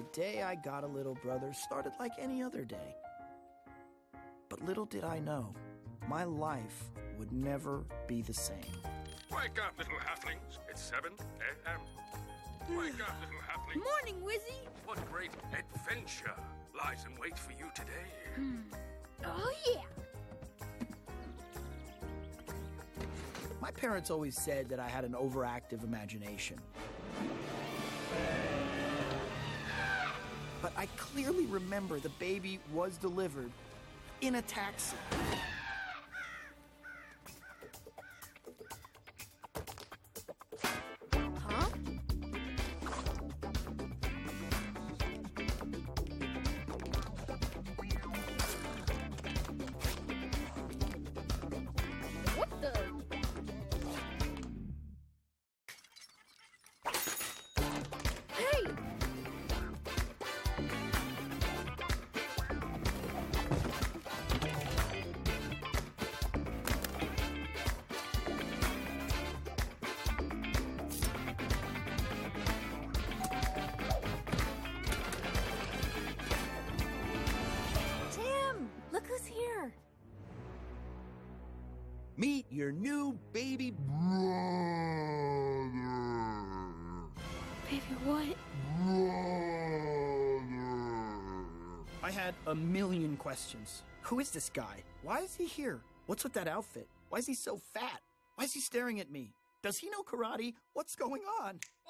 day I got a little brother started like any other day. But little did I know, my life would never be the same. Wake up, little halflings. It's 7 a.m. Wake up, little halfling. Morning, Wizzy. What great adventure lies in wait for you today. Oh, yeah. My parents always said that I had an overactive imagination. But I clearly remember the baby was delivered in a taxi. Huh? What the? Hey! Tim, look who's here. Meet your new baby brother. Baby, what? I had a million questions. Who is this guy? Why is he here? What's with that outfit? Why is he so fat? Why is he staring at me? Does he know karate? What's going on?